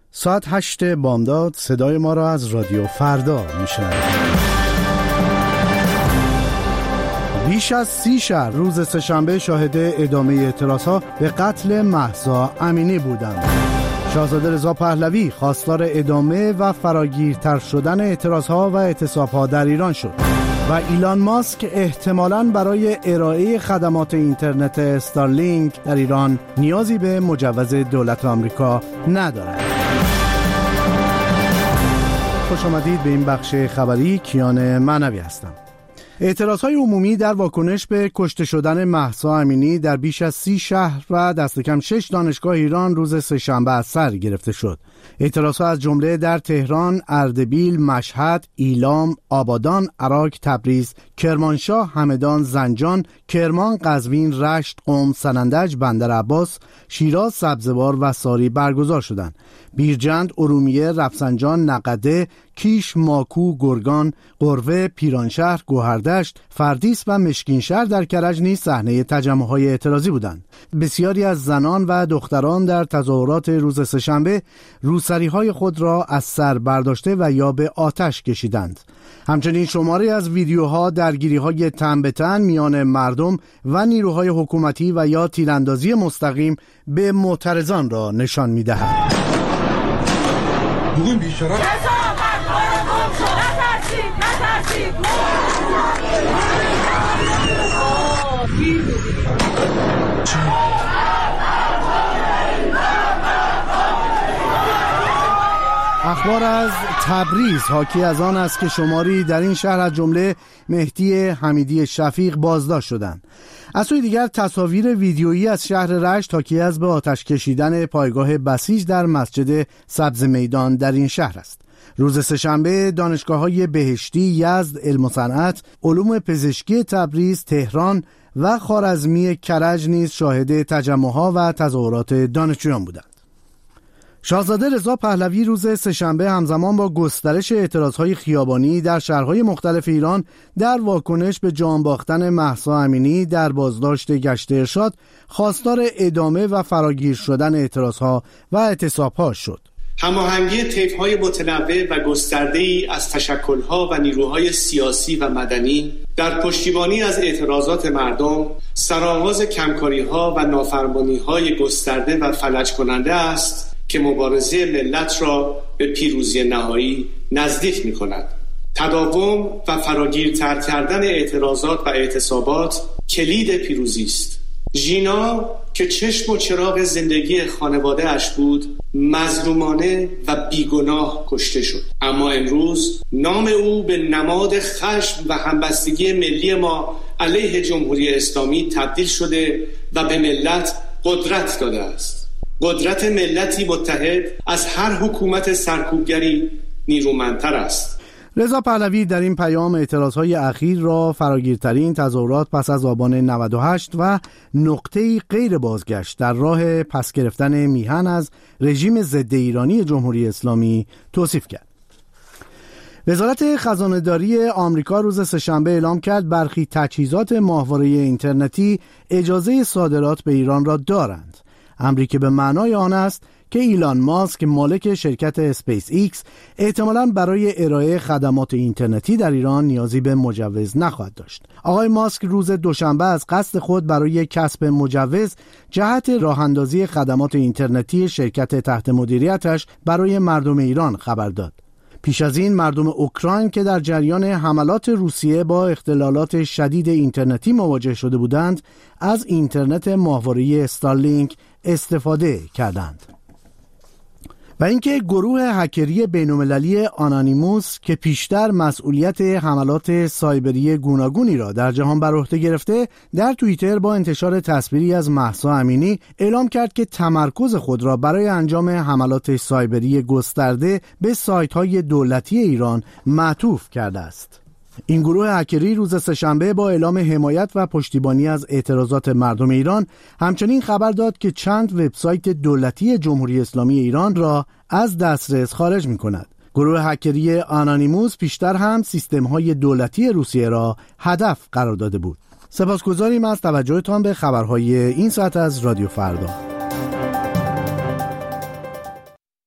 ساعت 8 بامداد صدای ما را از رادیو فردا میشنوید. بیش از 30 شهر روز سه‌شنبه شاهد ادامه اعتراضها به قتل مهسا امینی بودند. شاهزاده رضا پهلوی خواستار ادامه و فراگیرتر شدن اعتراضها و اعتصابها در ایران شد و ایلان ماسک احتمالاً برای ارائه خدمات اینترنت استارلینک در ایران نیازی به مجوز دولت آمریکا ندارد. خوش آمدید به این بخش خبری. کیان معنوی هستم. اعتراضهای عمومی در واکنش به کشته شدن مهسا امینی در بیش از 30 شهر و دست کم 6 دانشگاه ایران روز سه‌شنبه از سر گرفته شد. اعتراضها از جمله در تهران، اردبیل، مشهد، ایلام، آبادان، عراق، تبریز، کرمانشاه، همدان، زنجان، کرمان، قزوین، رشت، قم، سنندج، بندرعباس، شیراز، سبزوار و ساری برگزار شدند. بیرجند، ارومیه، رفسنجان، نقده، کیش، ماکو، گرگان، قروه، پیرانشهر، گوهردشت، فردیس و مشکینشهر در کرج نیز صحنه تجمع‌های اعتراضی بودند. بسیاری از زنان و دختران در تظاهرات روز سه‌شنبه روسری‌های خود را از سر برداشته و یا به آتش کشیدند. همچنین شماری از ویدیوها درگیری‌های تن به تن میان مردم و نیروهای حکومتی و یا تیراندازی مستقیم به معترضان را نشان می‌دهد. اخبار از تبریز حاکی از آن است که شماری در این شهر از جمله مهدی حمیدی شفیق بازداشت شدند. از سوی دیگر تصاویر ویدیویی از شهر رشت حاکی از به آتش کشیدن پایگاه بسیج در مسجد سبز میدان در این شهر است. روز سه‌شنبه دانشگاه‌های بهشتی، یزد، علم و صنعت، علوم پزشکی تبریز، تهران و خوارزمی کرج نیز شاهد تجمع‌ها و تظاهرات دانشجویان بودند. شاهزاده رضا پهلوی روز سه‌شنبه همزمان با گسترش اعتراضهای خیابانی در شهرهای مختلف ایران در واکنش به جان باختن مهسا امینی در بازداشت گشت ارشاد خواستار ادامه و فراگیر شدن اعتراضها و اعتصابها شد. هماهنگی طیف‌های متنوع و گسترده‌ای از تشکل‌ها و نیروهای سیاسی و مدنی در پشتیبانی از اعتراضات مردم سرآغاز کمکاری‌ها و نافرمانی‌های گسترده و فلج کننده است که مبارزه ملت را به پیروزی نهایی نزدیک می‌کند. تداوم و فراگیرتر کردن اعتراضات و اعتصابات کلید پیروزی است. ژینا که چشم و چراغ زندگی خانواده اش بود مظلومانه و بیگناه کشته شد، اما امروز نام او به نماد خشم و همبستگی ملی ما علیه جمهوری اسلامی تبدیل شده و به ملت قدرت داده است. قدرت ملتی متحد از هر حکومت سرکوبگری نیرومندتر است. رضا پهلوی در این پیام اعتراضهای اخیر را فراگیرترین تظاهرات پس از آبان 98 و نقطه‌ای غیر بازگشت در راه پس گرفتن میهن از رژیم ضد ایرانی جمهوری اسلامی توصیف کرد. وزارت خزانه‌داری آمریکا روز سه‌شنبه اعلام کرد برخی تجهیزات ماهواره اینترنتی اجازه صادرات به ایران را دارند. امری که به معنای آن است که ایلان ماسک مالک شرکت اسپیس ایکس احتمالاً برای ارائه خدمات اینترنتی در ایران نیازی به مجوز نخواهد داشت. آقای ماسک روز دوشنبه از قصد خود برای کسب مجوز جهت راه اندازی خدمات اینترنتی شرکت تحت مدیریتش برای مردم ایران خبر داد. پیش از این مردم اوکراین که در جریان حملات روسیه با اختلالات شدید اینترنتی مواجه شده بودند از اینترنت ماهواره‌ای استارلینک استفاده کردند. و اینکه گروه هکری بین‌المللی آنانیموس که پیشتر مسئولیت حملات سایبری گوناگونی را در جهان بر عهده گرفته در توییتر با انتشار تصویری از مهسا امینی اعلام کرد که تمرکز خود را برای انجام حملات سایبری گسترده به سایت‌های دولتی ایران معطوف کرده است. این گروه هکری روز سه‌شنبه با اعلام حمایت و پشتیبانی از اعتراضات مردم ایران همچنین خبر داد که چند وبسایت دولتی جمهوری اسلامی ایران را از دسترس خارج می‌کند. گروه هکری آنانیموس پیشتر هم سیستم‌های دولتی روسیه را هدف قرار داده بود. سپاسگزاریم از توجهتان به خبرهای این ساعت از رادیو فردا.